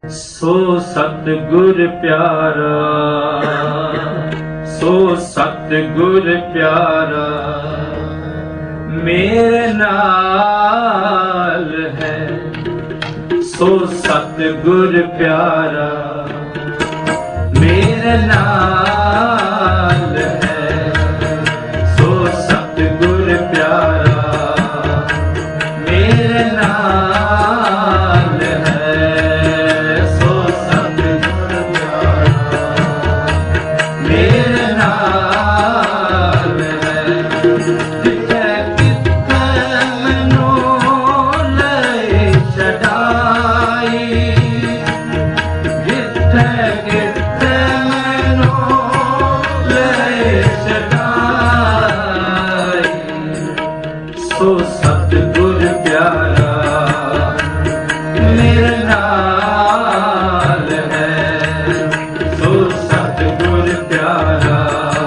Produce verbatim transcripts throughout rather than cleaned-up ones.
सो सतगुर प्यारा, सो सतगुर प्यारा मेरे नाल है। सो सतगुर प्यारा मेरे नाल है। सो सतगुर प्यारा मेरे नाल है। सो सतगुर प्यारा मेरे नाल है। जिथे किथे मैनू ले छड़ाई, जिथे किथे मैनू ले छड़ाई। सो सतगुर प्यारा मेरे नाल है। सो सतगुर प्यारा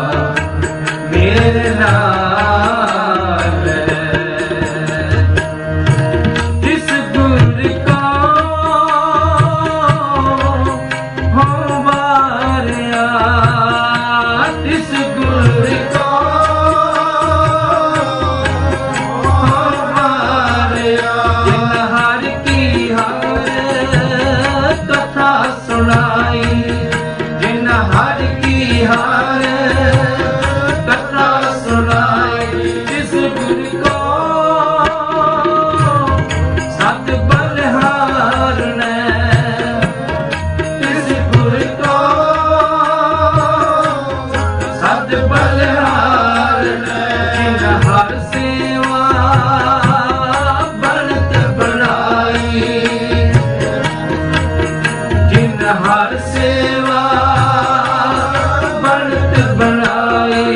मेरे नाल है। जिस गुर का हो वारिया, जिस गुर का हो वारिया, जिन हर की हर कथा सुनाई, जिन हर की हर कथा सुनाई। जिस गुर को सत बलिहार ने, जिस गुर को सत बलिहार ने, जिन हर सेवा बनत बनाई, जिन हर सेवा बनत बनाई,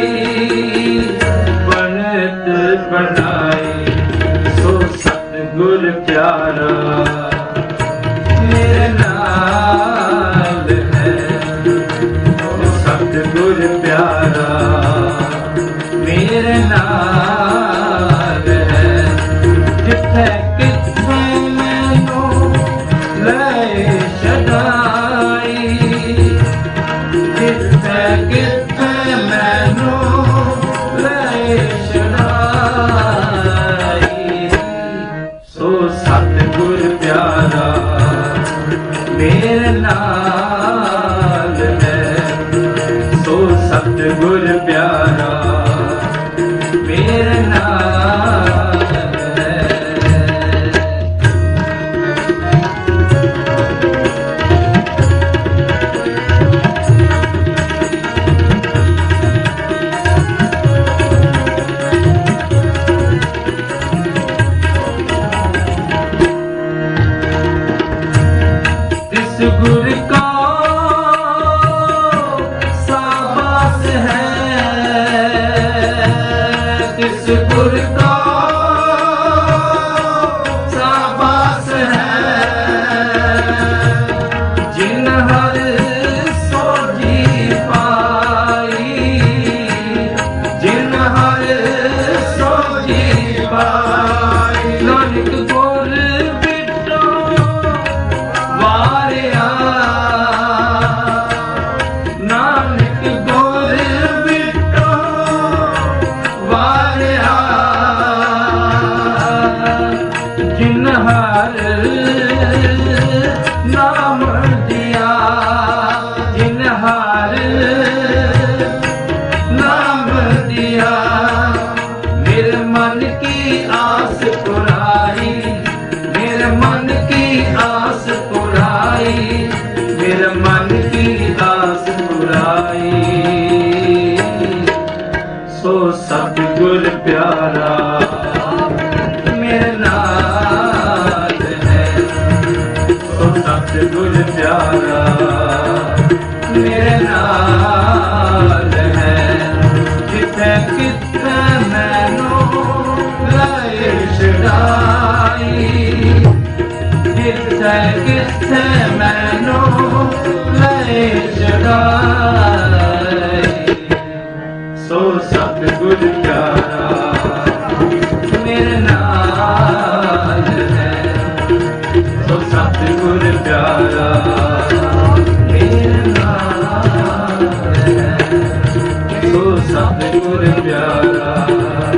बनत बनाई। सो सतगुर प्यारा मेरे नाल है। सो सतगुर प्यारा मेरे नाल है। जिथे किथे मैनू ले छड़ाई, जिथे किथे मैनू ले छड़ाई। सो सतगुर प्यारा मेरे नाल है। सो सतगुर प्यारा मेरे नाल है। जिस गुर का साबास है, जिस गुर का साबास है, जिन हर सोझी पाई, जिन हर सोझी पाई। नानक गुर बिटो वारिया, नानक गुर बिटो वारिया, जिन हर नाम दिया, जिन हर नाम दिया। मेरे मन की आस पुराई, मेरे मन की आस पुराई, मेरे मन की आस पुराई। सो सतगुर प्यारा मेरे नाल है। सो सतगुर प्यारा मेरे नाल है। जिथे किथे मैनू ले छड़ाई, जिथे किथे मैनू ले छड़ाई। सो सतगुर प्यारा मेरे नाल है। सो सतगुर प्यारा सतगुर प्यारा।